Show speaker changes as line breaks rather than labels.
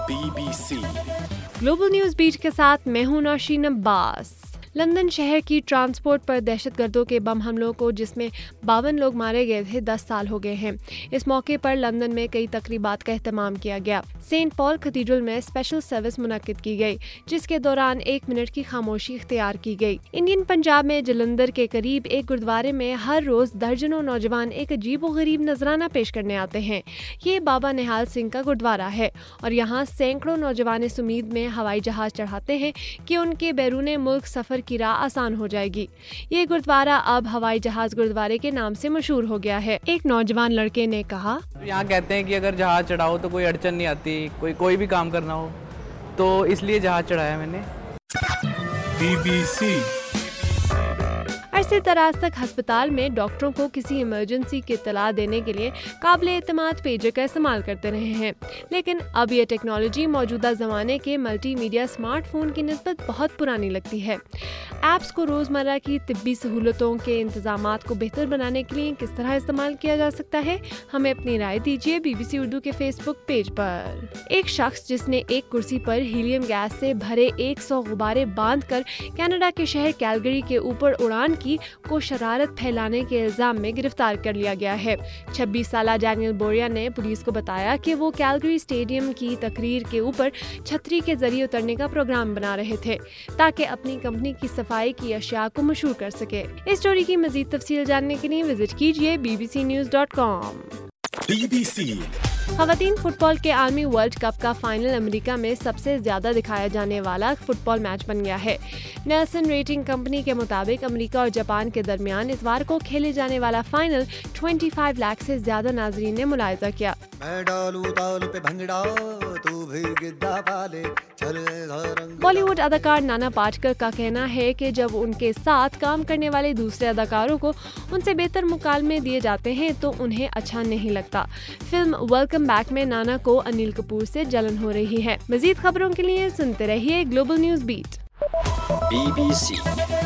BBC
global news beat के साथ मैं हूं नौशीन अब्बास। लंदन शहर की ट्रांसपोर्ट पर दहशतगर्दों के बम हमलों को जिसमें 52 लोग मारे गए थे 10 साल हो गए हैं। इस मौके पर लंदन में कई तकरीबात का एहतमाम किया गया। सेंट पॉल कैथेड्रल में स्पेशल सर्विस मुनक्किद की गई, जिसके दौरान 1 मिनट की खामोशी इख्तियार की गई। इंडियन पंजाब में जलंधर के करीब एक गुरुद्वारे में हर रोज दर्जनों नौजवान एक अजीबोगरीब नजराना पेश करने आते हैं। ये बाबा निहाल सिंह का गुरुद्वारा है और यहाँ सैकड़ों नौजवान इस उम्मीद में हवाई जहाज चढ़ाते हैं कि उनके बैरून मुल्क सफर की राह आसान हो जाएगी। ये गुरुद्वारा अब हवाई जहाज गुरुद्वारे के नाम से मशहूर हो गया है। एक नौजवान लड़के ने कहा,
यहाँ कहते हैं कि अगर जहाज चढ़ाओ तो कोई अड़चन नहीं आती, कोई भी काम करना हो, तो इसलिए जहाज चढ़ाया मैंने।
BBC
अरसे दराज तक अस्पताल में डॉक्टरों को किसी इमरजेंसी की इत्तला देने के लिए काबिल एतमाद पेजर का इस्तेमाल करते रहे हैं, लेकिन अब ये टेक्नोलॉजी मौजूदा ज़माने के मल्टीमीडिया स्मार्टफोन की निस्बत बहुत पुरानी लगती है। ऐप्स को रोज़मर्रा की तिब्बी सहूलतों के इंतजामात को बेहतर बनाने के लिए किस तरह इस्तेमाल किया जा सकता है, हमें अपनी राय दीजिए BBC उर्दू के फेसबुक पेज पर। एक शख्स जिसने एक कुर्सी पर हीलियम गैस से भरे 100 गुब्बारे बांधकर कनाडा के शहर कैलगरी के ऊपर उड़ान की को शरारत फैलाने के इल्जाम में गिरफ्तार कर लिया गया है। 26 साला डैनियल बोरिया ने पुलिस को बताया कि वो कैलगरी स्टेडियम की तकरीर के ऊपर छतरी के जरिए उतरने का प्रोग्राम बना रहे थे ताकि अपनी कंपनी की सफाई की अशिया को मशहूर कर सके। इस स्टोरी की मजीद तफसील जानने के लिए विजिट कीजिए bbcnews.com।
BBC
ख़वातीन फुटबॉल के आर्मी वर्ल्ड कप का फाइनल अमेरिका में सबसे ज्यादा दिखाया जाने वाला फुटबॉल मैच बन गया है। नेल्सन रेटिंग कंपनी के मुताबिक अमेरिका और जापान के दरमियान इतवार को खेले जाने वाला फाइनल 25 लाख से ज्यादा नाजरीन ने मुलाहिजा किया। बॉलीवुड अदाकार नाना पाटेकर का कहना है कि जब उनके साथ काम करने वाले दूसरे अदाकारों को उनसे बेहतर मुकालमे दिए जाते हैं तो उन्हें अच्छा नहीं लगता। फिल्म वेलकम बैक में नाना को अनिल कपूर से जलन हो रही है। मजीद खबरों के लिए सुनते रहिए ग्लोबल न्यूज बीट।
BBC